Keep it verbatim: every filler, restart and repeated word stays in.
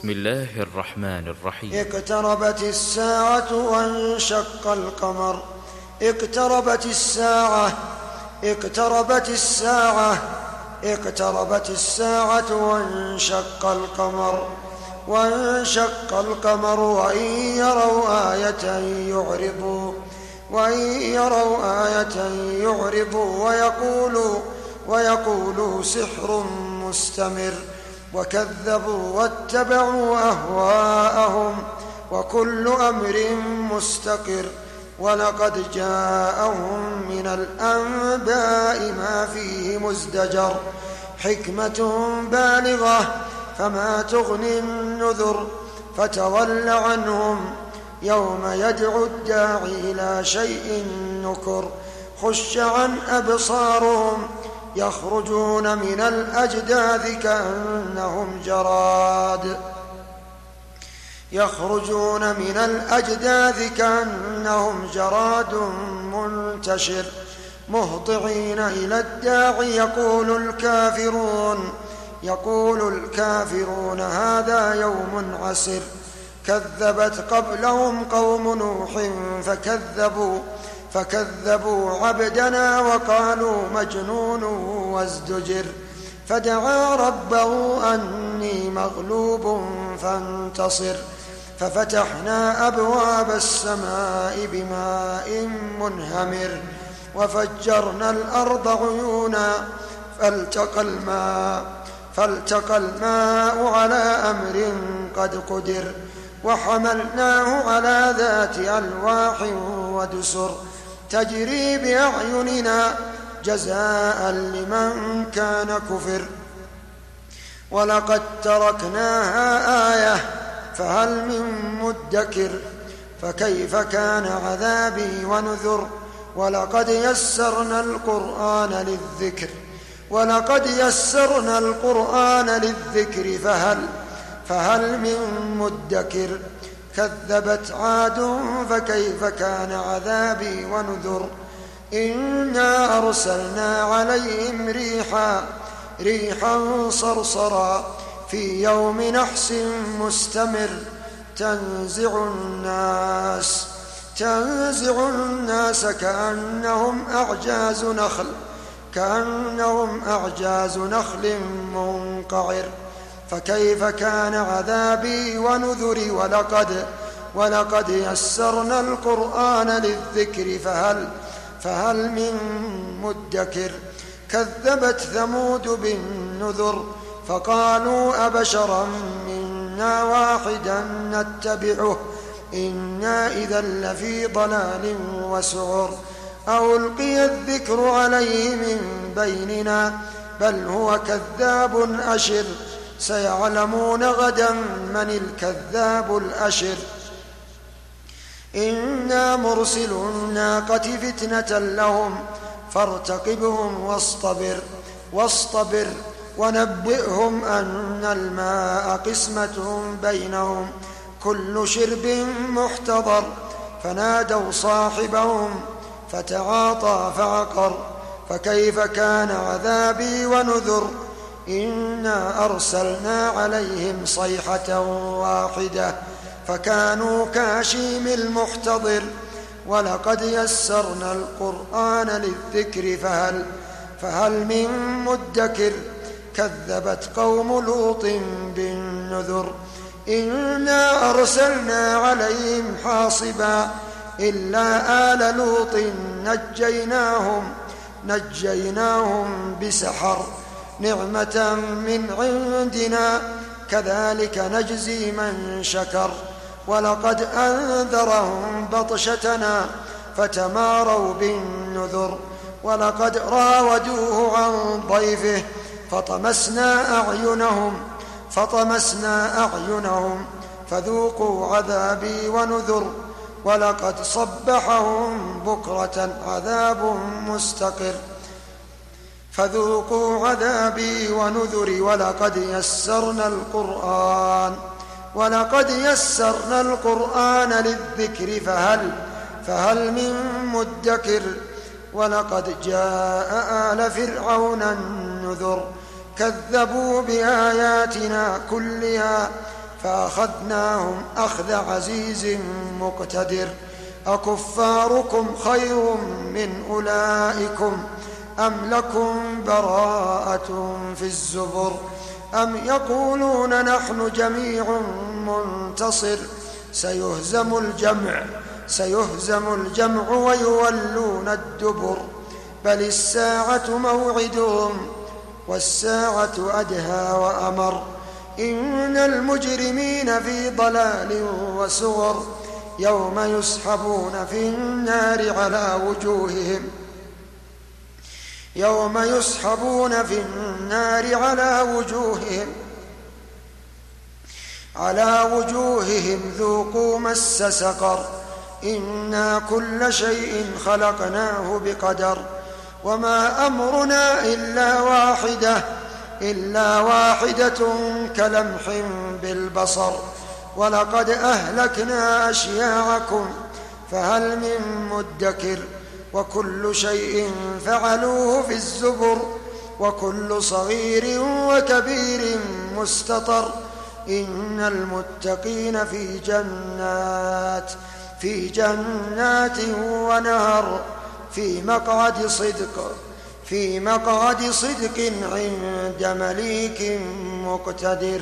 بسم الله الرحمن الرحيم. اقتربت الساعة وانشق القمر. اقتربت الساعة اقتربت الساعة اقتربت الساعة وانشق القمر وانشق القمر وإن يروا آية يعرضوا وإن يروا آية يعرضوا ويقولوا ويقولوا سحر مستمر وكذبوا واتبعوا أهواءهم وكل أمر مستقر ولقد جاءهم من الأنباء ما فيه مزدجر حكمة بالغة فما تغني النذر فتول عنهم يوم يدعو الداعي إلى شيء نكر خش عن أبصارهم يخرجون من الأجداث كأنهم جراد يخرجون من الأجداث كأنهم جراد منتشر مهطعين إلى الداعي يقول الكافرون يقول الكافرون هذا يوم عسر كذبت قبلهم قوم نوح فكذبوا فكذبوا عبدنا وقالوا مجنون وازدجر فدعا ربه أني مغلوب فانتصر ففتحنا أبواب السماء بماء منهمر وفجرنا الأرض عيونا فالتقى الماء فالتقى الماء على أمر قد قدر وحملناه على ذات ألواح ودسر تجري بأعيننا جزاء لمن كان كفر ولقد تركناها آية فهل من مدكر فكيف كان عذابي ونذر ولقد يسرنا القرآن للذكر ولقد يسرنا القرآن للذكر فهل فهل من مدكر كذبت عاد فكيف كان عذابي ونذر إنا أرسلنا عليهم ريحا ريحا صرصرا في يوم نحس مستمر تنزع الناس تنزع الناس كأنهم أعجاز نخل كأنهم أعجاز نخل منقعر فكيف كان عذابي ونذري ولقد ولقد يسرنا القرآن للذكر فهل فهل من مدكر كذبت ثمود بالنذر فقالوا أبشرا منا واحدا نتبعه إنا إذا لفي ضلال وسعر أو ألقي الذكر عليه من بيننا بل هو كذاب أشر سيعلمون غدا من الكذاب الأشر إنا مرسل الناقة فتنة لهم فارتقبهم واصطبر واصطبر ونبئهم أن الماء قسمة بينهم كل شرب محتضر فنادوا صاحبهم فتعاطى فعقر فكيف كان عذابي ونذر إنا أرسلنا عليهم صيحة واحدة فكانوا كهشيم المحتضر ولقد يسرنا القرآن للذكر فهل فهل من مدكر كذبت قوم لوط بالنذر إنا أرسلنا عليهم حاصبا إلا آل لوط نجيناهم نجيناهم بسحر نعمة من عندنا كذلك نجزي من شكر ولقد أنذرهم بطشتنا فتماروا بالنذر ولقد راودوه عن ضيفه فطمسنا أعينهم فطمسنا أعينهم فذوقوا عذابي ونذر ولقد صبحهم بكرة عذاب مستقر فذوقوا عذابي ونذري ولقد يسرنا القرآن ولقد يسرنا القرآن للذكر فهل فهل من مدكر ولقد جاء آل فرعون النذر كذبوا بآياتنا كلها فأخذناهم أخذ عزيز مقتدر أكفاركم خير من أولئكم أم لكم براءة في الزبر أم يقولون نحن جميع منتصر سيهزم الجمع سيهزم الجمع ويولون الدبر بل الساعة موعدهم والساعة أدهى وأمر إن المجرمين في ضلال وسعر يوم يسحبون في النار على وجوههم يوم يسحبون في النار على وجوههم على وجوههم ذوقوا مس سقر إنا كل شيء خلقناه بقدر وما أمرنا إلا واحدة إلا واحدة كلمح بالبصر ولقد أهلكنا أشياعكم فهل من مدكر وكل شيء فعلوه في الزبر وكل صغير وكبير مستطر إن المتقين في جنات في جنات ونهر في مقعد صدق في مقعد صدق عند مليك مقتدر.